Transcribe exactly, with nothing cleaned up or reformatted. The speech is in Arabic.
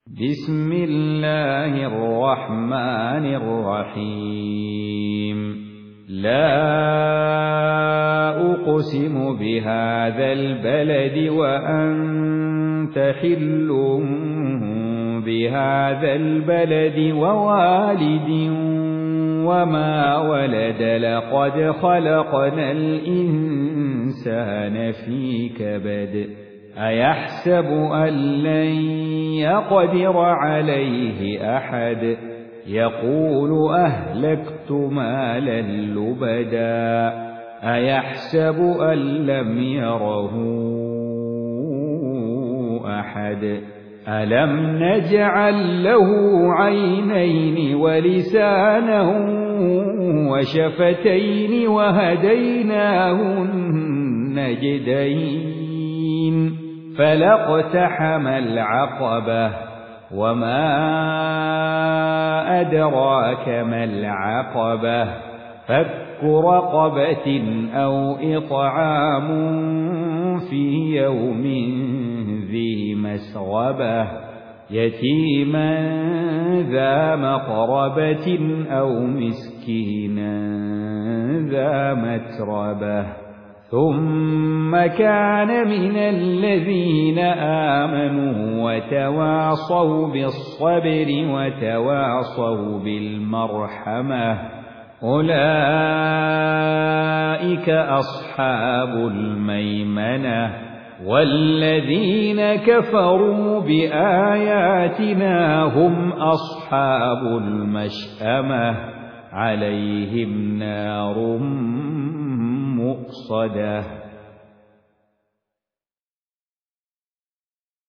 بسم الله الرحمن الرحيم لا أقسم بهذا البلد وأنت حل بهذا البلد ووالد وما ولد لقد خلقنا الإنسان في كبد أيحسب أن لن يقدر عليه أحد يقول أهلكت مالا لبدا أيحسب أن لم يره أحد ألم نجعل له عينين ولسانا وشفتين وهديناه النجدين فلاقتحم العقبة وما أدراك ما العقبة فك رقبة أو إطعام في يوم ذي مسغبة يتيما ذا مقربة أو مسكينا ذا متربة ثم كان من الذين آمنوا وتواصوا بالصبر وتواصوا بالمرحمة أولئك أصحاب الميمنة والذين كفروا بآياتنا هم أصحاب المشأمة عليهم نار مؤصدة